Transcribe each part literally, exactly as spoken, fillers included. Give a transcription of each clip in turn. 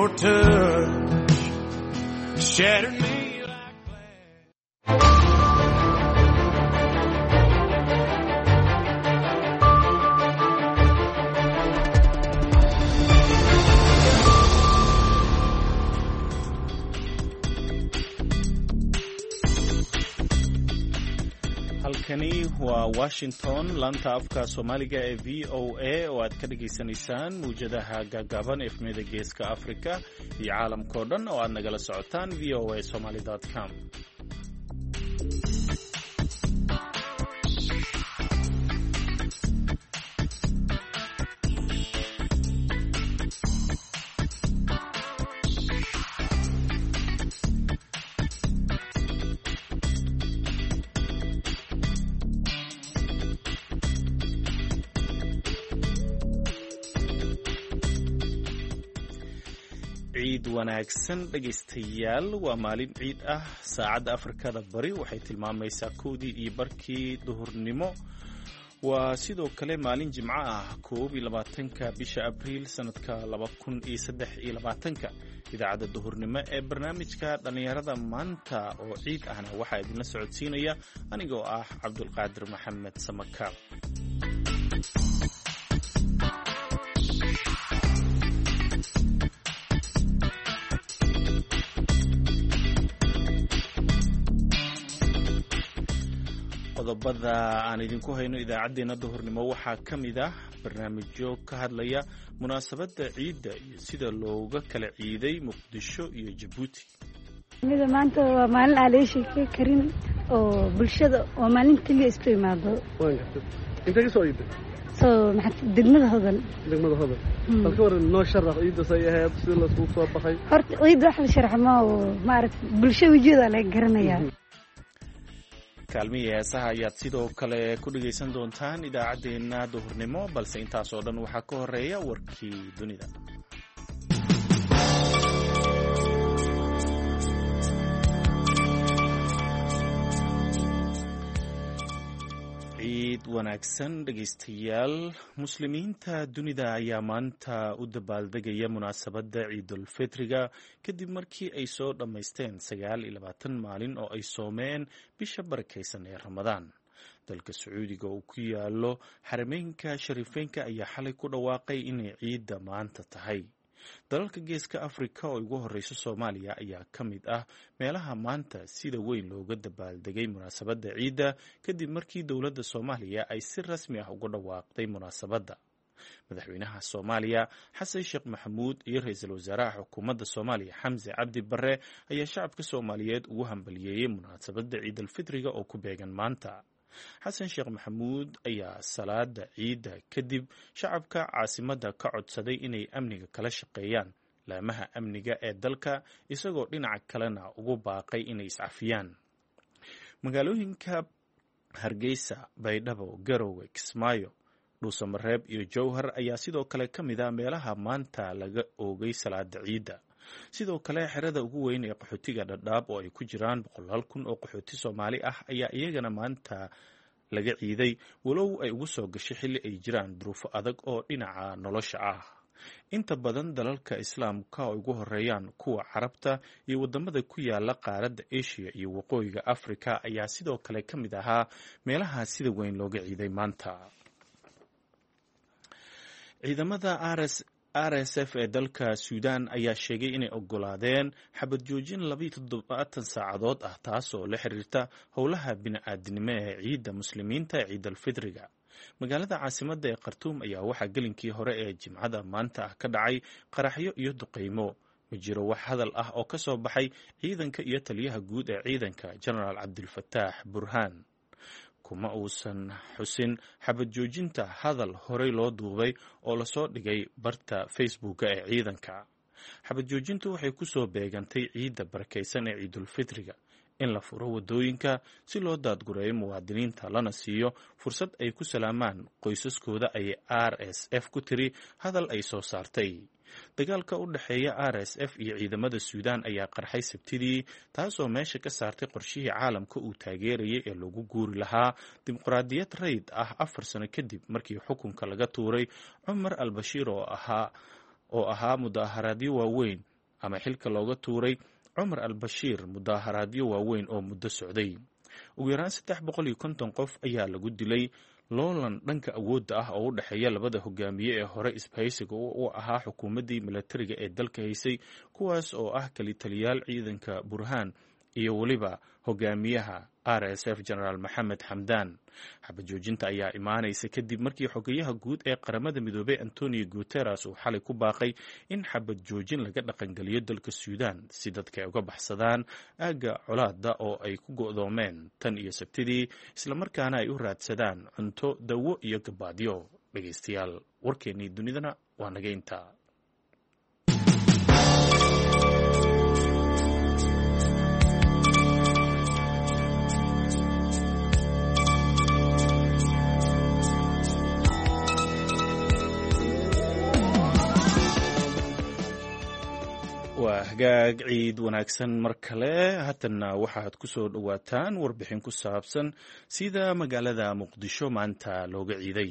your touch shattered me. halkani waa Washington, laanta afka Soomaaliga ee V O A oo aad ka dhageysanaysaan muujadaha gaagaaban ee efmada geeska Afrika iyo caalamka oo dhan oo aad nagala socotaan v o a somali dot com. ciid wanaagsan dhageystayaal, waa maalin ciid ah. saacadda Afrikada bari waxay tilmaamaysaa kowdii iyo barkii duhurnimo. waa sidoo kale maalin jimco ah, koob iyo labaatanka bisha Abriil sanadka laba kun iyo saddex iyo labaatanka. idaacadda duhurnimo ee barnaamijka dhalinyarada maanta oo ciid ahna waxaa idinla socodsiinaya anigoo ah Cabdulqaadir Maxamed Samaka. qodobada aan idinku hayno idaacadeena duhurnimo waxaa ka mid ah barnaamijyo ka hadlaya munaasabadda ciidda iyo sida looga kala ciiday Muqdisho iyo Djibouti. mida maanta waa maalin aan la sheekay karin oo bulshada waa maalin kaliya isku imaado. inta ka soo iibay soo maxaa degmada hodan degmada hodan halka waran noo sharax ciidda say ahayd si la isku soo baxay. horta ciidda waxa la sharaxmo ma arag bulshada wajiyada la garanayaa. kaalmiye heesaha ayaad sidoo kale ku dhageysan doontaan idaacadeena duhurnimo, balse intaas oo dhan waxaa ka horeeya warkii dunida. ciid wanaagsan dhageystayaal. muslimiinta dunida ayaa maanta u dabaaldegaya munaasabadda ciidulfitriga kadib markii ay soo dhammaysteen sagaal iyo labaatan maalin oo ay soomeen bisha barakaysan ee Ramadaan. dalka Sacuudiga oo ku yaalo xarameynka shariifeynka ayaa xalay ku dhawaaqay inay ciidda maanta tahay. dalalka geeska Afrika oo ugu horeysa Soomaaliya ayaa ka mid ah meelaha maanta sida weyn looga dabaaldegay munaasabadda ciidda kadib markii dowladda Soomaaliya ay si rasmi ah uga dhawaaqday munaasabadda. madaxweynaha Soomaaliya Xasan Sheekh Maxamuud iyo ra'iisul wasaaraha xukuumadda Soomaaliya Xamse Cabdi Barre ayaa shacabka Soomaaliyeed ugu hambalyeeyay munaasabadda ciidulfitriga oo ku beegan maanta. xasan sheekh maxamuud ayaa salaada ciidda kadib shacabka caasimadda ka codsaday inay amniga kala shaqeeyaan laamaha amniga ee dalka, isagoo dhinaca kalena ugu baaqay inay iscafiyaan. magaalooyinka Hargeysa, Baydhabo, Garowe, Kismaayo, Dhuusamareeb iyo Jowhar ayaa sidoo kale ka mid ah meelaha maanta laga oogay salaada ciidda. sidoo kale xerada ugu weyn ee qaxootiga Dhadhaab oo ay ku jiraan boqolaal kun oo qaxooti Soomaali ah ayaa iyagana maanta laga ciiday, walow ay ugu soo gashay xilli ay jiraan duruufo adag oo dhinaca nolosha ah. inta badan dalalka Islaamka oo ugu horeeyaan kuwa Carabta iyo wadamada ku yaala qaaradda Asia iyo waqooyiga Afrika ayaa sidoo kale ka mid ahaa meelaha sida weyn looga ciiday maanta. ciidamada R S F ee dalka Suudaan ayaa sheegay inay ogolaadeen xabad joojin laba iyo toddobaatan saacadood ah taasoo la xiriirta howlaha bini'aadanimo ee ciidda muslimiinta ee ciidulfitriga. magaalada caasimadda ee Khartoum ayaa waxaa gelinkii hore ee Jimcada maanta ah ka dhacay qaraxyo iyo duqeymo. ma jiro wax hadal ah oo ka soo baxay ciidanka iyo taliyaha guud ee ciidanka Generaal Cabdilfataax Burhaan. kuma uusan xusin xabad joojinta hadal horey loo duubay oo lasoo dhigay barta Facebook ee ciidanka. xabad joojintu waxay ku soo beegantay ciidda barakaysan ee ciidulfitriga in la furo wadooyinka si loo daadgureeyo muwaadiniinta lana siiyo fursad ay ku salaamaan qoysaskooda ay R S F ku tiri hadal ay soo saartay. dagaalka u dhaxeeya R S F iyo ciidamada Suudaan ayaa qarxay Sabtidii, taasoo meesha ka saartay qorshihii caalamka uu taageerayay ee lagu guuri lahaa dimuqraadiyad rayd ah afar sano kadib markii xukunka laga tuuray Cumar al-Bashir oo ahaa oo ahaa mudaharaadyo waaweyn ama xilka looga tuuray cumar al bashiir mudaaharaadyo waaweyn oo muddo socday. ugu yaraan saddex boqol iyo konton qof ayaa lagu dilay loolan dhanka awoodda ah oo u dhexeeya labada hogaamiye ee hore isbahaysiga u ahaa xukuumaddii milatariga ee dalka haysay, kuwaas oo ah kalitaliyaal ciidanka burhaan iyo weliba hogaamiyaha r s f genaraal maxamed xamdaan. xabad joojinta ayaa imaanaysa kadib markii xogayaha guud ee qaramada midoobey antonio guteres uu xalay ku baaqay in xabad joojin laga dhaqangeliyo dalka suudaan si dadka ay uga baxsadaan aagga colaada oo ay ku go'doomeen tan iyo sabtidii, islamarkaana ay u raadsadaan cunto, dawo iyo gabaadyo. dhegaystayaal, warkeennii dunidana waa naga intaa. waa hagaag ciid wanaagsan mar kale. haatanna waxaad ku soo dhowaataan warbixin ku saabsan sida magaalada muqdisho maanta looga ciiday.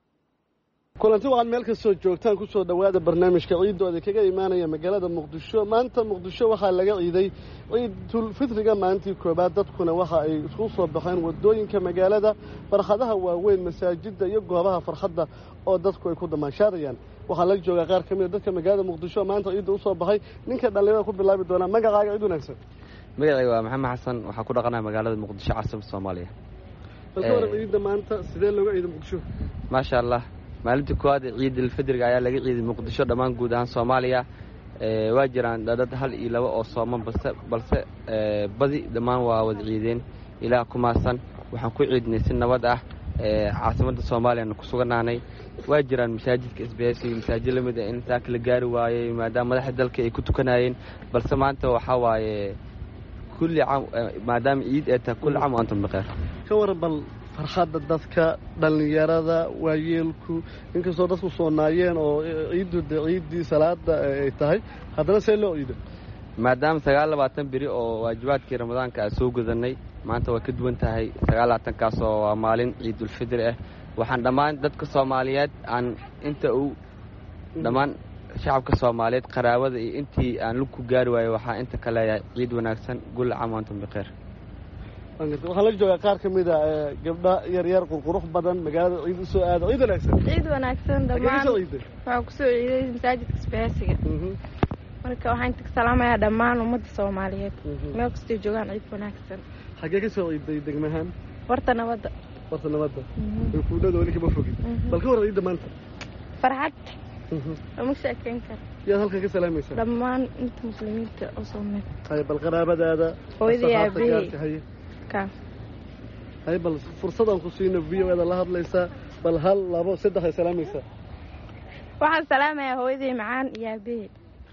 kulanti waxaad meel kastoo joogtaan ku soo dhowaada barnaamijka ciidooda kaga imaanaya magaalada muqdisho. maanta muqdisho waxaa laga ciiday ciidul fitriga maalintii koobaad. dadkuna waxa ay isku soo baxeen wadooyinka magaalada, barxadaha waaweyn, masaajida iyo goobaha farxadda oo dadku ay ku damaashaadayaan. waxaa la joogaa qaar ka mid a dadka magaalada muqdisho maanta ciidda u soo baxay. ninka dhallinyarada ku bilaabi doonaa. magacaaga ciid wanaagsan. magacayga waa maxamed xasan, waxaa ku dhaqanaa magaalada muqdisho, caasimada soomaaliya. balka waran ciidda maanta sidee looga ciiday muqdisho? maasha allah, maalintii koowaad ciidul fitriga ayaa laga ciiday muqdisho dhammaan guud ahaan soomaaliya. waa jiraan dad hal iyo laba oo sooman balse balse badi dhammaan waa wada ciideen. ilaah ku maasan. waxaan ku ciidnay si nabad ah caasimada soomaaliyana ku suganaanay. waa jiraan masaajidka isbahaysiga masaajid lamid ah in saa kala gaari waayey maadaama madaxda dalka ay ku tukanayeen, balse maanta waxaa waaye kulli caam maadaama ciid ay tahay kulli caam wa antum bikheer. ka waran bal farxadda dadka, dhallinyarada, waayeelku, inkastoo dadku soonaayeen oo ciiddu de ciiddii salaada ay tahay, haddana see loo ciido? maadaama sagaal labaatan beri oo waajibaadkii ramadaanka aan soo gudanay, maanta waa ka duwan tahay sagaal labaatankaas oo waa maalin ciidulfitri ah. waxaan dhammaan dadka soomaaliyeed aan inta uu dhammaan shacabka soomaaliyeed qaraabada iyo intii aan lug ku gaari waayo waxaa inta ka leeyahay ciid wanaagsan, guul caam wa antum bikheer. waxaan la joogaa qaar ka mid a gabdha yaryar qurqurux badan magaalada ciid u soo aada. ciid wanaagsan. ciid wanaagsan dhammaan. waxaa ku soo ciiday masaajidka isbahaysiga. marka waxaan inta ka salaamayaa dhammaan ummadda soomaaliyeed meel kastay joogaan. ciid wanaagsan. xaggee ka soo ciiday degmahaan? warta nabadda. warta nabadda. kuudhada weli kama fogin. bal ka waran ciidda maanta? farxad lama sheekeyn karo. yaad halkan ka salaamaysaa? dhammaan inta muslimiinta oo soomaaliyeed. hay bal qaraabadaada, hooyadii aabahey ka hay bal fursadan ku siina v o da la hadlaysaa. bal hal labo saddex ay salaamaysaa. waxaan salaamayaa hooyadii macaan iyo aabahey.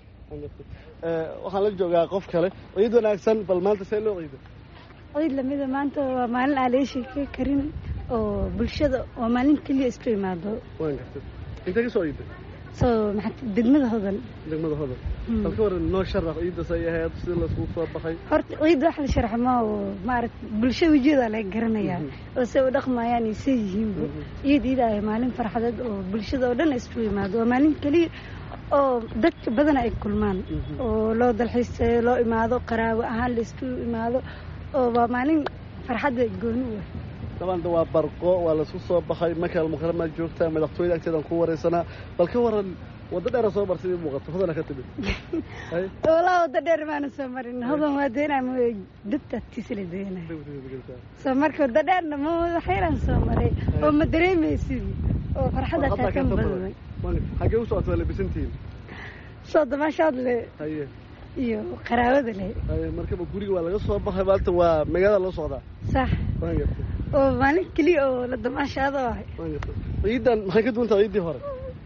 waxaan la joogaa qof kale. ciid wanaagsan. bal maanta see loo ciido? ciid lamida maanta waa maalin aan laga sheekey karin oo bulshada waa maalin keliya isku imaado. waan gartay. intee ka soo ciiday? soo maxaa degmada hodan. degmada hodan. bal ka waran noo sharax ciidda say ahayd, sida laisku soo baxay? horta ciidda wax la sharaxo ma oo maaragtay bulshada wajeeda laga garanayaa oo say u dhaqmayaan iyo say yihiinba. ciid ciid ay maalin farxadeed oo bulshada oo dhan isku imaado. waa maalin keliya oo dadka badan ay kulmaan oo loo dalxiisayo, loo imaado, qaraabo ahaan la isku imaado, oo waa maalin farxadda gooni u ah. dabaan waa barqo, waa laisku soo baxay. Makal Mukarrama joogtaa, madaxtooyada agteedan ku wareysanaa. bal ka waran wada dheer soo martay muuqato hodana ka timid? hay walaa wada dheer maana soo marin. hodan waa deynaa ma dadta tisle deynaa. soo marka wada dheerna ma waxayran soo maray oo ma dareemaysid oo farxadda ka kan badan. xagee u socotay labisantiin? soo damashaad le haye iyo qaraabada le. haye markaba guriga waa laga soo baxay. baalta waa magaalada loo socdaa. sax. waan gartay. oo maalin keliya oo la damashaado ah. waan gartay. ciidan maxay ka duwantaa ciidii hore?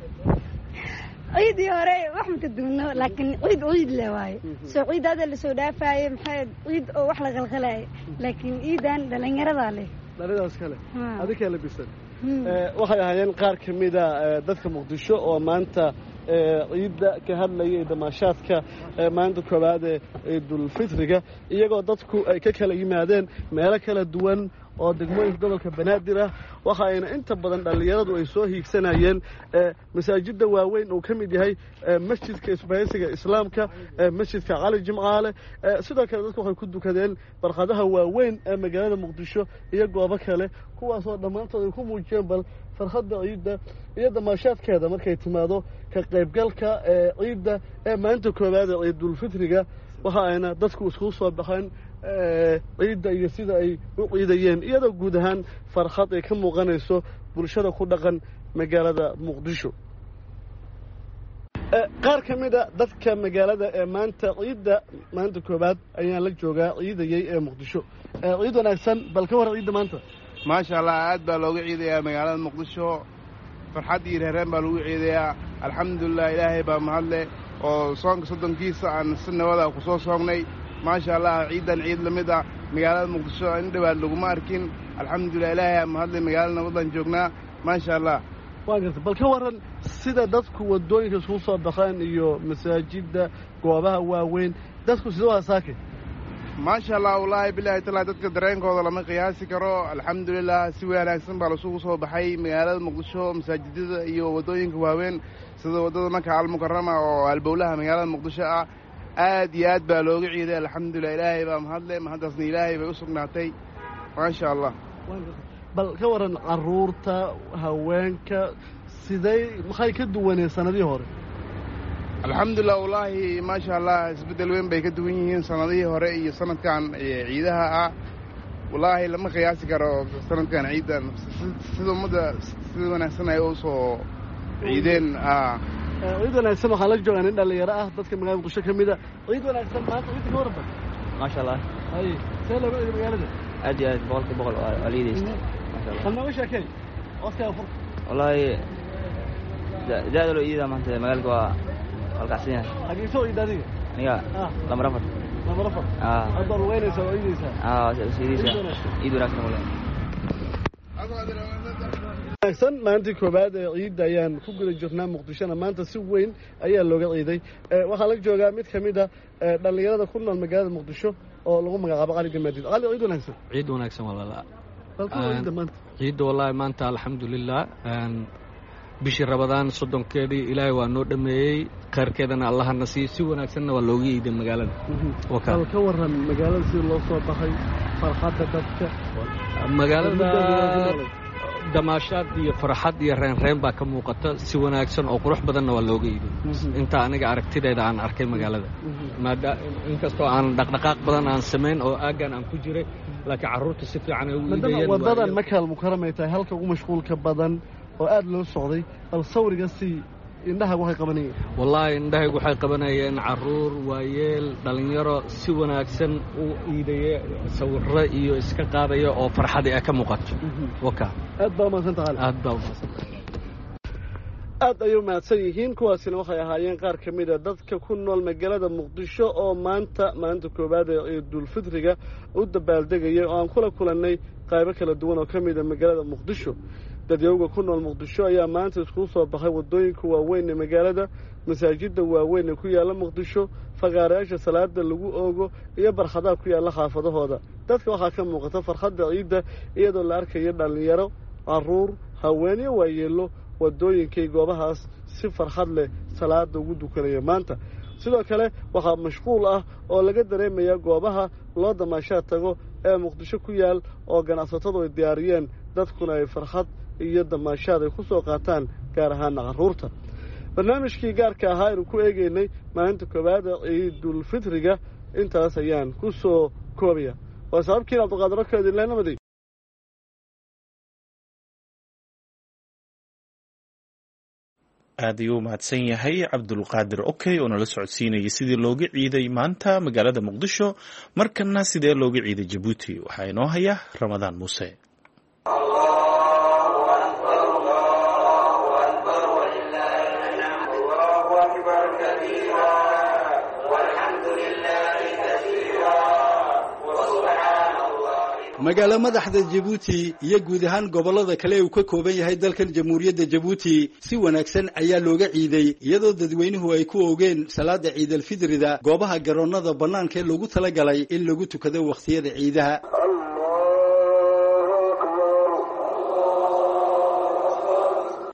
ciidii hore wax ma ka duwano, laakiin ciid ciid le waaye. soo ciidaada la soo dhaafaaye maxay ciid oo wax la qalqalaaye, laakiin ciidan dhalinyarada leh. dhallinyaradaas kale adinkaa labisan. waxay ahaayeen qaar ka mida dadka muqdisho oo maanta ciidda ka hadlayay damaashaadka maalinta koowaad ee ciidulfitriga, iyagoo dadku ay ka kala yimaadeen meelo kala duwan oo degmooyinka gobolka banaadir ah waxa ayna inta badan dhallinyaradu ay soo hiigsanayeen masaajidda waaweyn uu ka mid yahay masjidka isbahaysiga islaamka masjidka cali jimcaale sidoo kale dadku waxay ku dukadeen barqadaha waaweyn ee magaalada muqdisho iyo goobo kale kuwaasoo dhammaantood ay ku muujiyeen bal farxadda ciidda iyo damaashaadkeeda markay timaado ka qaybgalka ee ciidda ee maalinta koowaad ee ciidulfitriga waxa ayna dadku iskugu soo baxeen ciidda iyo sida ay u ciidayeen iyadoo guud ahaan farxad ay ka muuqanayso bulshada ku dhaqan magaalada muqdisho qaar ka mid a dadka magaalada ee maanta ciidda maalinta koowaad ayaan la joogaa ciidayay ee muqdisho ciid wanaagsan bal ka war ciidda maanta maasha allah aad baa looga ciidayaa magaalada muqdisho farxad iyo reereen baa lagu ciidayaa alxamdulilah ilaahay baa mahadle oo soonka soddonkiisa aan si nabada ku soo soognay maasha allah ciidan ciid la mid ah magaalada muqdisho in dhawaad laguma arkin alxamdulilah ilaahay aa mahadle magaalada nabadan joognaa maasha allah waa garta bal ka warran sida dadku waddooyinka iskugu soo baxeen iyo masaajidda goobaha waaweyn dadku sida waa saake maasha allah wallaahi bilaahi taala dadka dareenkooda lama qiyaasi karo alxamdulilah si wanaagsan baa lasugu soo baxay magaalada muqdisho masaajidada iyo waddooyinka waaweyn sida waddada maka almukarama oo albowlaha magaalada muqdisho ah aad iyo aad baa looga ciiday alxamdulilah ilaahay baa mahadle mahaddaasna ilaahay bay u sugnaatay maasha allah bal ka warran carruurta haweenka siday maxay ka duwaneen sanadihii hore alxamdulilah wallaahi maasha allah isbeddel weyn bay ka duwan yihiin sanadihii hore iyo sanadkan ciidaha ah wallaahi lama qiyaasi karo sanadkan ciidan sida ummadda sida wanaagsan ay u soo ciideen ciid wanaagsan waxaa la joogaa nin dhallinyaro ah dadka magaalada muqdisho ka mid a ciid wanaagsan maanta ciidda ka warba maasha allah hay see looga ciiday magaalada aad iyo aad boqolkiiba boqol waa liidaysta maasha allah kalnooga sheekey codkaa fur wallaahi zaada loo iidaa maanta magaalka waa halkacsan yahay xagee soo iida adiga aniga lamar afar lamar afar hadda lugeynaysaa oo iidaysaa iidaysaa ciid wanaagsan wale wanaagsan maalintii koowaad ee ciidda ayaan ku guda jirnaa muqdishona maanta si weyn ayaa looga ciiday waxaa la joogaa mid ka mid a dhallinyarada ku nool magaalada muqdisho oo lagu magacaabo cali gamaadiid cali ciid wanaagsan ciid wanaagsan walaala halka ciidda maanta ciidda wallaahi maanta alxamdulilah bishii rabadaan soddonkeedii ilaahay waa noo dhameeyey khayrkeedana allahana siiyo si wanaagsanna waa looga iiday magaalada bal ka warran magaalada sida loo soo baxay farxadda dadka magaalada damaashaad iyo farxad iyo reenreen baa ka muuqata si wanaagsan oo qurux badanna waa looga iiday inta aniga aragtidayda aan arkay magaalada maada inkastoo aan dhaqdhaqaaq badan aan samayn oo aaggan aan ku jiray laakiin carruurta si fiican ay u iidayeen waddadan makaal mukaramay tahay halka ugu mashquulka badan oo aad loo socday bal sawriga si indhahagu waxay qabanayeen wallaahi indhahaygu waxay qabanayeen carruur waayeel dhallinyaro si wanaagsan u iidaya sawirro iyo iska qaadaya oo farxadii ay ka muuqato waka aad baa umahadsan tahay aad baa umahadsan aad ayay umahadsan yihiin kuwaasina waxay ahaayeen qaar ka mid a dadka ku nool magaalada muqdisho oo maanta maalinta koowaad ee ciidulfitriga u dabaaldegaya oo aan kula kulannay qaybo kala duwan oo ka mid a magaalada muqdisho dadyowga ku nool muqdisho ayaa maanta iskugu soo baxay waddooyinka waaweyn ee magaalada masaajidda waaweyn ee ku yaalla muqdisho fagaarayaasha salaada lagu oogo iyo barxadaha ku yaalla xaafadahooda dadka waxaa ka muuqata farxadda ciidda iyadoo la arkayo dhallinyaro carruur haweenyo waayeello waddooyinkay goobahaas si farxad leh salaada ugu dukanaya maanta sidoo kale waxaa mashquul ah oo laga dareemayaa goobaha loo damaashaad tago ee muqdisho ku yaal oo ganacsatadu ay diyaariyeen dadkuna ay farxad iyo damaashaad ay ku soo qaataan gaar ahaana carruurta barnaamijkii gaarka ahaa aynu ku eegaynay maalinta koowaad ee ciidulfitriga intaas ayaan ku soo koobaya waa sababkiin cabdiqaadiro kaedinle nabadi aad ayuu umahadsan yahay cabdulqaadir okey oo nala socodsiinayay sidii looga ciiday maanta magaalada muqdisho markana sidee looga ciiday jabuuti waxaa inoo haya ramadaan muuse magaalo madaxda jabuuti iyo guud ahaan gobollada kale uu ka kooban yahay dalkan jamhuuriyadda jabuuti si wanaagsan ayaa looga ciiday iyadoo dadweynuhu ay ku oogeen salaada ciidalfidrida goobaha garoonnada bannaanka ee loogu talagalay in lagu tukado wakhtiyada ciidaha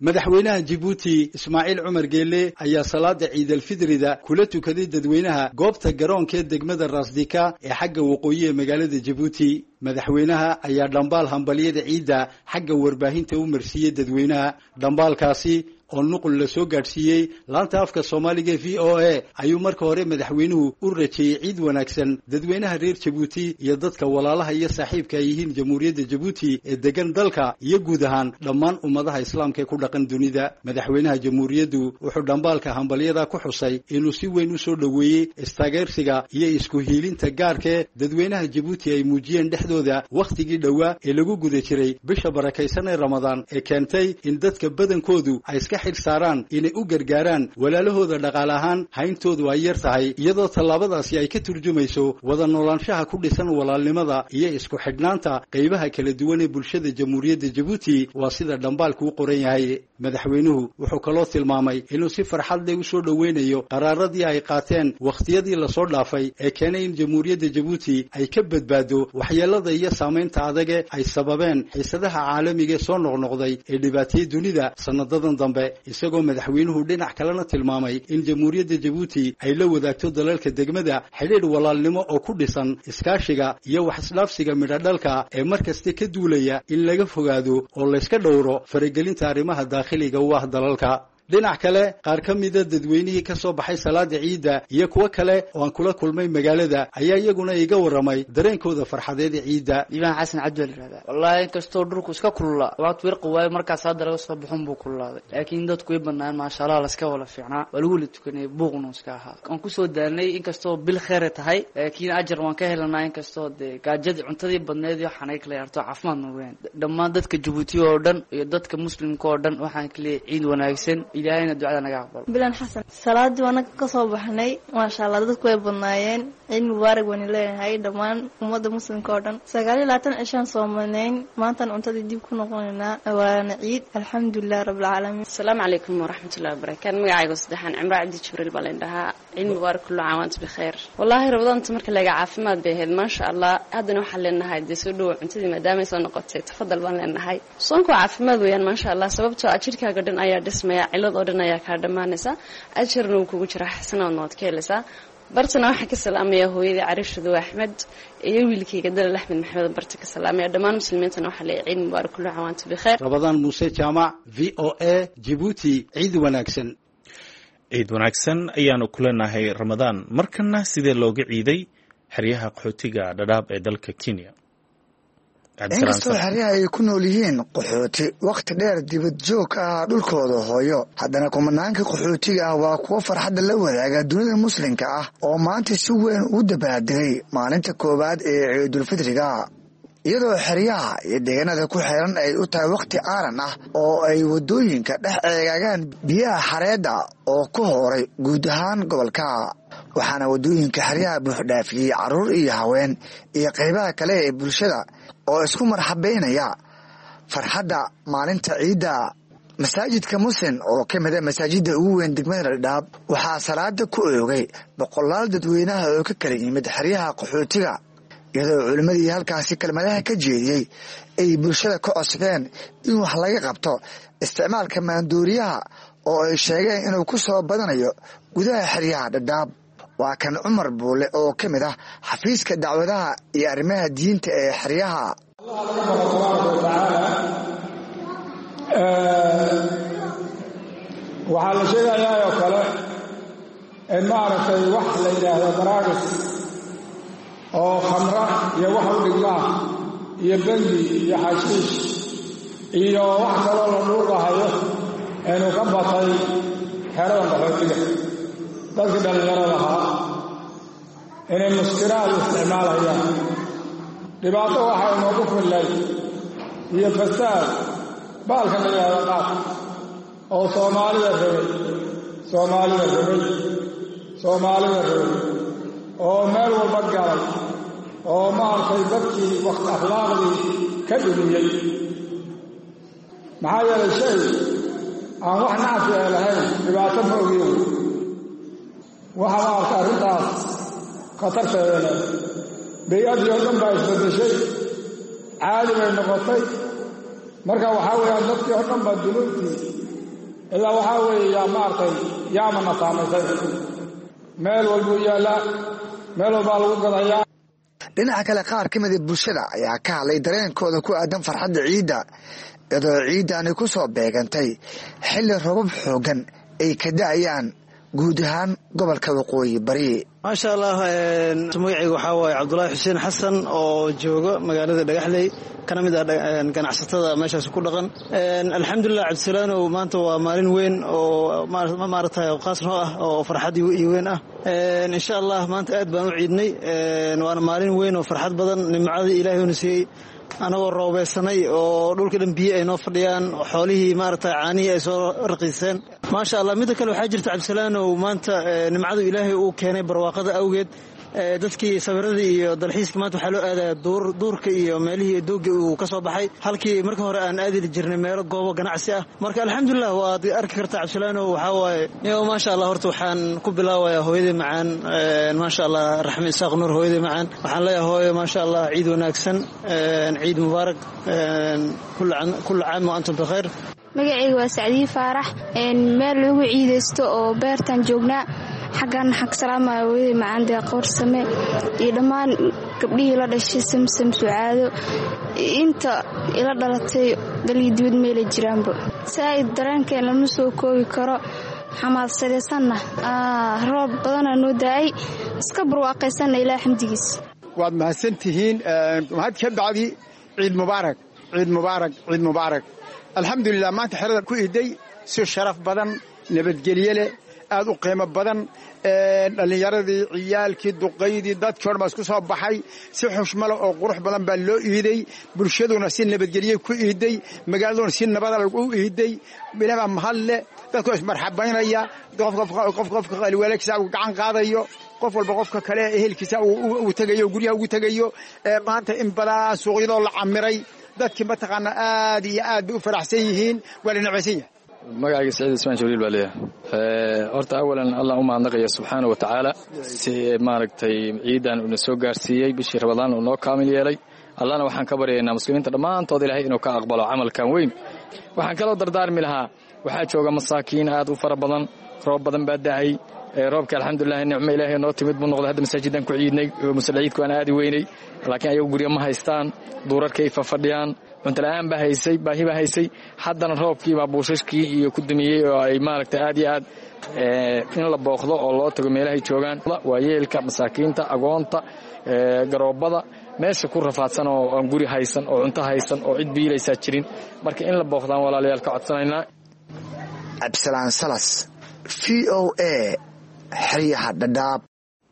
madaxweynaha Djibouti Ismaaciil Cumar Geelle ayaa salaada Ciid al-Fidrida kula tukaday dadweynaha goobta garoonka degmada Rasdika ee xagga waqooyi ee magaalada Djibouti madaxweynaha ayaa dhambaal hambaliyada ciida xagga warbaahinta u marsiiyay dadweynaha dhambaalkaasi oo nuqul la soo gaarsiiyay laanta afka Soomaaliga V O A ayuu marka hore madaxweynuhu u rajeeyay ciid wanaagsan dadweynaha reer Djibouti iyo dadka walaalaha iyo saaxiibka ay yihiin jamhuuriyadda Djibouti ee degan dalka iyo guud ahaan dhammaan ummadaha islaamka ee ku dhaqan dunida madaxweynaha jamhuuriyaddu wuxuu dhambaalka hambaliyada ku xusay inuu si weyn u soo dhaweeyay istaageersiga iyo isku hiilinta gaarka dadweynaha Djibouti ay muujiyeen dhexdooda waqtigii dhawaa ee lagu guda jiray bisha barakaysan ee Ramadaan ee keentay in dadka badankoodu ay iska xil saaraan inay u gargaaraan walaalahooda dhaqaale ahaan hayntoodu ay yar tahay iyadoo tallaabadaasi ay ka turjumayso wada noolaanshaha ku dhisan walaalnimada iyo isku xidhnaanta qaybaha kala duwan ee bulshada jamhuuriyadda Djibouti waa sida dhambaalku u qoran yahay madaxweynuhu wuxuu kaloo tilmaamay inuu si farxad leh u soo dhaweynayo qaraaradii ay qaateen waqtiyadii la soo dhaafay ee keenay in jamhuuriyadda Djibouti ay ka badbaado waxyeelada iyo saameynta adag ee ay sababeen xiisadaha caalamiga ee soo noqnoqday ee dhibaatay dunida sanadadan dambe isagoo madaxweynuhu dhinac kalena tilmaamay in jamhuuriyadda Djibouti ay la wadaagto dalalka degmada xiriir walaalnimo oo ku dhisan iskaashiga iyo wax isdhaafsiga midhadhalka ee markasta ka duulaya in laga fogaado oo la iska dhowro faragelinta arrimaha dakhliga u ah dalalka dhinac kale qaar ka mid ah dadweynihii ka soo baxay salaada ciida iyo kuwa kale oo aan kula kulmay magaalada ayaa iyaguna iga waramay dareenkooda farxadeed ee ciida Ibrahim Xasan Cabdul Raada wallahi kastoo dhulku iska kulula waqti wir qawaay markaas hadda laga soo baxun buu kululaaday laakiin dadku way banaan ma sha Allah la iska wala fiicnaa walagu la tukanay buuqnu iska ahaa aan ku soo daalnay in kastoo bil khayr tahay laakiin ajar waan ka helnaa in kastoo gaajad cuntadii badneed iyo xanay kala yarto caafimaad ma weyn dhammaan dadka Djibouti oo dhan iyo dadka muslimka oo dhan waxaan kale ciid wanaagsan ilaahayna ducada naga aqbal bilan xasan salaadii wana ka soo baxnay ma sha Allah dadku way badnaayeen in mubarak wani leeyahay dhamaan ummadda muslimka oo dhan sagaal iyo labaatan cishan Soomaaliyeed maanta cuntadii dib ku noqonayna waana ciid alxamdulillah rabbil alamin assalaamu alaykum wa rahmatullahi wa barakaatuh magacaygu saddexan Cimra Cabdi Jibril balendaha in mubarak kullu aawant bi khair wallahi rabadanta marka laga caafimaad bay ahayd ma sha Allah hadana waxa leenahay soo dhaw cuntadii maadaama ay soo noqotay tafadal baan leenahay soonku caafimaad weeyaan ma sha Allah sababtoo ah jirkaaga dhan ayaa dhismaya cilad oo dhan ayaa ka dhamaanaysa ajarna uu kugu jira xasanood nood ka helaysa bartana waxa ka salaamaya hooyadii Cariishadu Axmed iyo wiilkayga Dalal Axmed Maxamed barta ka salaamaya dhamaan muslimiintana waxa la ciid mubaarak kullu aawant bi khair Ramadan Muuse Jaamac V O A Djibouti ciid wanaagsan ciid wanaagsan ayaanu kuleenahay Ramadan markana sidee looga ciiday xeryaha qaxootiga Dadaab ee dalka Kenya inkastoo xeryaha ay ku nool yihiin qaxooti waqti dheer dibad joog ah dhulkooda hooyo haddana kumanaanka qaxootiga ah waa kuwo farxadda la wadaaga dunida muslimka ah oo maanta si weyn u dabaaldegay maalinta koowaad ee ciidulfidriga iyadoo xeryaha iyo deegaanada ku xeeran ay u tahay waqti aaran ah oo ay wadooyinka dhex eegaagaan biyaha xareedda oo ku hooray guud ahaan gobolka waxaana wadooyinka xeryaha buuxdhaafiyey carruur iyo haween iyo qaybaha kale ee bulshada oo isku marxabeynaya farxadda maalinta ciidda masaajidka muslim oo ka mid ah masaajidda ugu weyn degmada Dadaab waxaa salaada ku oogay boqolaal dadweynaha oo ka kala yimid xeryaha qaxootiga iyadoo culimadii halkaasi kelmadaha ka jeediyey ay bulshada ka codsadeen in wax laga qabto isticmaalka maandooriyaha oo ay sheegeen inuu ku soo badanayo gudaha xeryaha Dadaab waa kan Cumar Buule oo ka mid ah xafiiska dacwadaha iyo arrimaha diinta ee xeryaha waxaa la sheegayaa oo kale in maaragtay wax la yidhaahdo daraagis oo khamra iyo wax u dhigmaa iyo bengi iyo xashiish iyo wax kaloo la dhuuqahayo inuu ka batay xeradan qaxootiga dadkii dhallinyarada ahaa inay muskiraad isticmaalayaan dhibaato waxaa inoogu fillay iyo fasaad baalka la yidhaahdo qaad oo soomaalida rabay soomaalida rabay soomaalida rabay oo meel walba galay oo maaragtay dadkii waqti akhlaaqdii ka dhumiyey maxaa yeelay shay aan wax nacfi ee lahayn dhibaato ma ogiyo waxaa maaragtay arrintaas khatarteeda leh bay-adii oo dhan baa isbedeshay caadi bay noqotay marka waxaa weeyaan dadkii oo dhan baa dunuubtii ilaa waxaa weeye yaa maaragtay yaamana saamaysay meel walbuu yaallaa meel walbaa lagu gadayaa. dhinaca kale qaar ka mida bulshada ayaa ka hadlay dareenkooda ku aadan farxadda ciidda iyadoo ciiddaani ku soo beegantay xilli robab xooggan ay ka da'ayaan guud ahaan gobolka waqooyi bari. maasha allah magacayga waxaa waaye cabdulaahi xuseen xasan oo jooga magaalada dhagaxley kana mid ah ganacsatada meeshaas ku dhaqan. alxamdulilah cabdisalaanow maanta waa maalin weyn oo maaragtay qaas noo ah oo farxad iyo weyn ah. insha allah maanta aad baan u ciidnay waana maalin weyn oo farxad badan nimcadii ilaahay una siiyey anagoo roobeysanay oo dhulka dhan biyo ay noo fadhiyaan xoolihii maaragtay caanihii ay soo raqiiseen maasha allah. midda kale waxaa jirta cabdisalaanow maanta nimcadu ilaahay uu keenay barwaaqada awgeed dadkii sawiradii iyo dalxiiska maanta waxaa loo aadaya duurka iyo meelihii doogga uu ka soo baxay halkii marka hore aan aadi jirnay meelo goobo ganacsi ah. marka alxamdulilah waad arki kartaa cabdisalaanow waxaa waaye yo maasha allah. horta waxaan ku bilaabayaa hooyadii macaan maasha allah raxme isaaq nuur hooyadii macaan waxaan leeyahay hooyo maasha allah ciid wanaagsan ciid mubaarak kulla caam wa antum bikhayr. magacayga waa sacdiye faarax meel lagu ciidaysto oo beertaan joognaa xaggan xag salaamaya hooyadii macaan deeqoorsame iyo dhammaan gabdhihii la dhashay samsam sucaado inta ila dhalatay dalii dibad meelay jiraanba saaid dareenkeen lama soo koobi karo xamaadsadaysanna roob badana noo daa'ay iska barwaaqaysanna ilaa xamdigiis. waad mahadsan tihiin mahad ka bacdi ciid mubaarak ciid mubaarak ciid mubaarak. alxamdulilah maanta xerada ku iday si sharaf badan nabadgelye leh aad u qiimo badan dhallinyaradii ciyaalkii duqaydii dadkii o dhan baa isku soo baxay si xushmale oo qurux badan baa loo iiday bulshaduna si nabadgelye ku iiday magaaladuna si nabada lagu iiday bilaba mahad leh dadkoo ismarxabaynaya qofka waalidkiisa uu gacan qaadayo qof walba qofka kale ehelkiisa uu tagayo guryaha ugu tagayo maanta in badan suuqyadoo la camiray dadkii mataqaana aad iyo aad bay u faraxsan yihiin waa la nacaysan yahay. magacayga saciid ismaan jibriil baa leeyahay horta awalan allah u mahadnaqaya subxaana wa tacaala si maaragtay ciidan uuna soo gaarsiiyey bishii rabadaan uu noo kaamil yeelay allahna waxaan ka baryaynaa muslimiinta dhammaantood ilaahay inuu ka aqbalo camalkan weyn. waxaan kaloo dardaarmi lahaa waxaa jooga masaakiin aad u fara badan roob badan baa da'ay roobka alxamdulilah nicmo ilaahay noo timid buu noqday hadda masaajidan ku ciidnay musalciidku aan aadi weynay laakiin ayagu guryo ma haystaan duurarkay fafadhiyaan cuntala'aan baa haysay baahi baa haysay haddana roobkii baa buushashkii iyo ku dumiyey oo ay maaragtay aad iyo aad in la booqdo oo loo tago meelahay joogaan waayeelka masaakiinta agoonta garoobada meesha ku rafaadsan oo aan guri haysan oo cunto haysan oo cid biilaysaa jirin marka in la booqdaan walaalayaal ka codsanaynaa. cabdisalaan salas v o a xeryaha dhadhaab.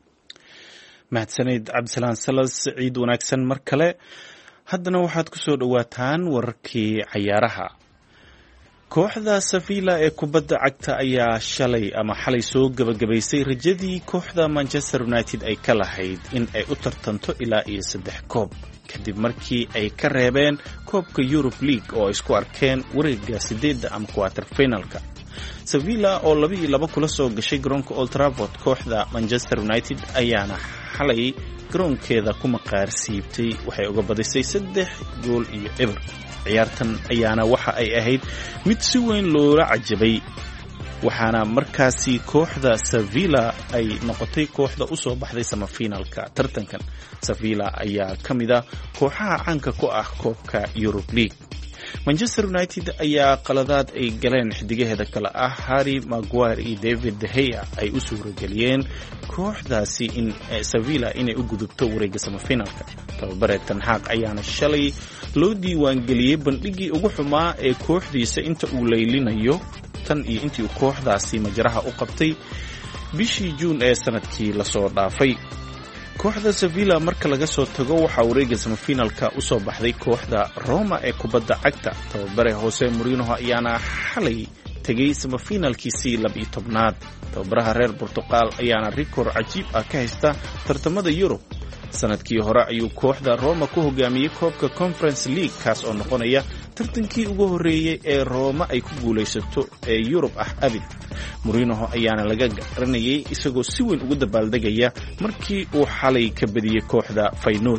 mahadsaneyd cabdisalaan salas ciid wanaagsan mar kale. haddana waxaad ku soo dhowaataan wararkii cayaaraha. kooxda Sevilla ee kubadda cagta ayaa shalay ama xalay soo gabagabaysay rajadii kooxda Manchester United ay ka lahayd in ay u tartanto ilaa iyo saddex koob kadib markii ay ka reebeen koobka Europe League oo ay isku arkeen wareegga sideedda ama quarter finalka. Sevilla oo laba iyo laba kula soo gashay garoonka Old Trafford kooxda Manchester United ayaana xalay garoonkeeda ku maqaar siibtay waxay uga badisay saddex gool iyo eber. ciyaartan ayaana waxa ay ahayd mid si weyn loola cajabay waxaana markaasi kooxda Sevilla ay noqotay kooxda u soo baxday semifinalka tartankan. Sevilla ayaa ka mid ah kooxaha caanka ku ah koobka Europe League. Manchester United ayaa qaladaad ay galeen xidigaheeda kale ah Harry Maguire iyo David De Gea ay u suurageliyeen kooxdaasi in Sevilla inay u gudubto wareegga semifinalka. tababare Ten Hag ayaana shalay loo diiwaangeliyey bandhigii ugu xumaa ee kooxdiisa inta uu leylinayo tan iyo intii uu kooxdaasi majaraha u qabtay bishii Juun ee sanadkii la soo dhaafay. kooxda Sevilla marka laga soo tago waxa wareegga semifinalka u soo baxday kooxda Roma ee kubadda cagta. tababare Jose Mourinho ayaana xalay tagay semifinalkiisii laba iyo tobnaad. tababaraha reer Portugal ayaana rikoor cajiib ah ka haysta tartamada Yurub. sanadkii hore ayuu kooxda Roma ku hogaamiyey koobka Conference League kaas oo noqonaya tartankii ugu horeeyay ee Roma ay ku guulaysato ee Yurub ah abid. Mourinho ayaana laga garanayay isagoo si weyn ugu dabaaldegaya markii uu xalay ka badiyay kooxda Feyenoord.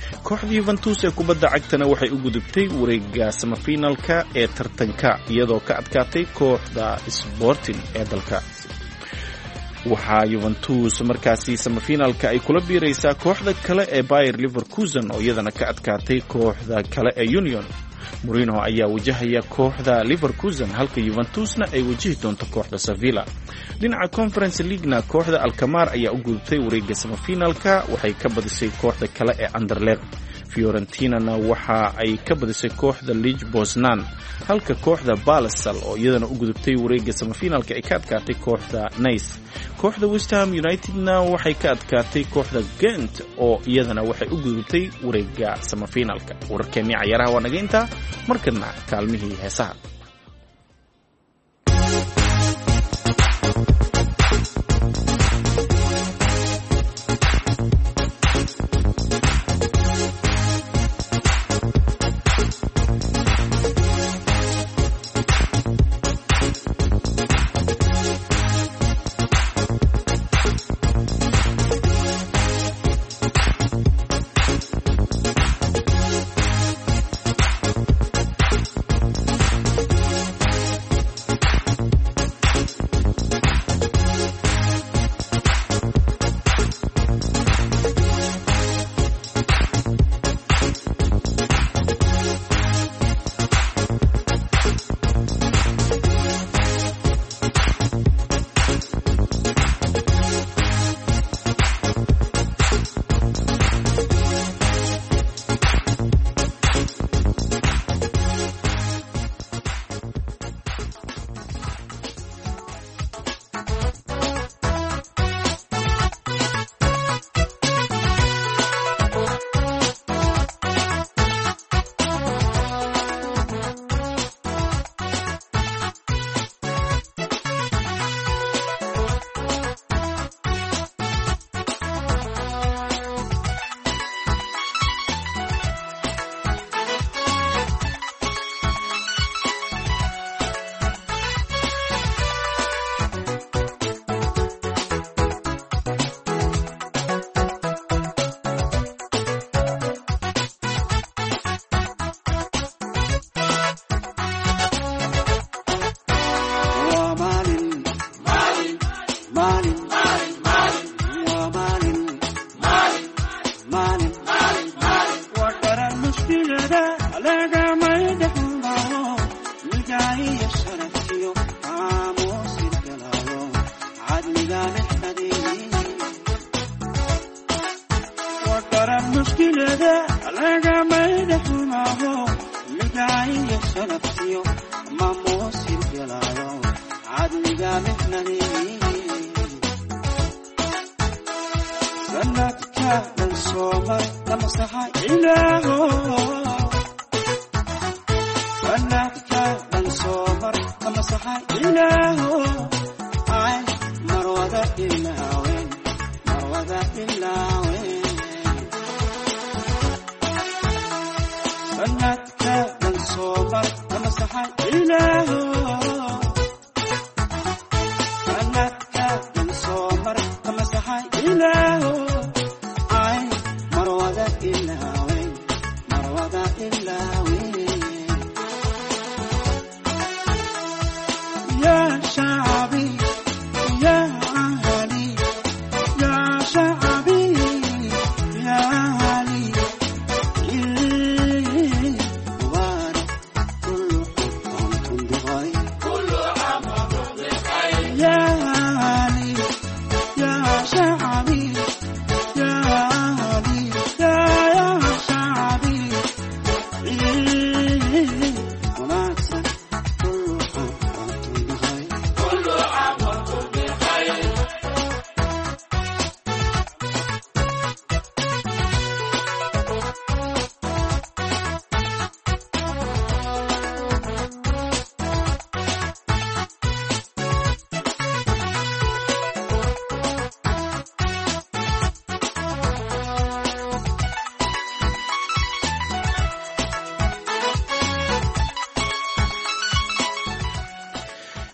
kooxda Juventus ee kubadda cagtana waxay u gudubtay wareegga semifinalka ee tartanka iyadoo ka adkaatay kooxda Sporting ee dalka. waxaa Juventus markaasi semifinalka ay kula biiraysaa kooxda kale ee Bayer Leverkusen oo iyadana ka adkaatay kooxda kale ee Union. Mourinho ayaa wajahaya kooxda Leverkusen halka Juventusna ay wajihi doonto kooxda Sevilla. dhinaca Conference League-na kooxda Alkmaar ayaa u gudubtay wareegga semifinalka waxay ka badisay kooxda kale ee Anderlecht. Fiorentina waxa ay ka badisay kooxda Lech Poznan halka kooxda Basel oo iyadana u gudubtay wareegga semifinalka ay ka adkaatay kooxda Nice. kooxda West Ham United-na waxay ka adkaatay kooxda Gent oo iyadana waxay u gudubtay wareegga semifinalka. wararkeennii ciyaaraha waa naga intaa markana kaalmihii heesaha.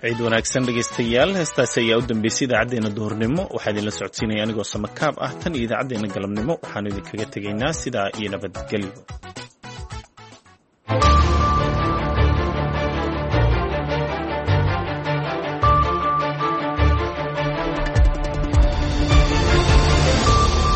ciid wanaagsan dhegaystayaal heestaasi ayaa u dambeysay idaacaddeenna duhurnimo waxaa idinla socodsiinaya anigoo samakaab ah tan iyo idaacaddeenna galabnimo waxaanu idinkaga tegaynaa sidaa iyo nabadgelyo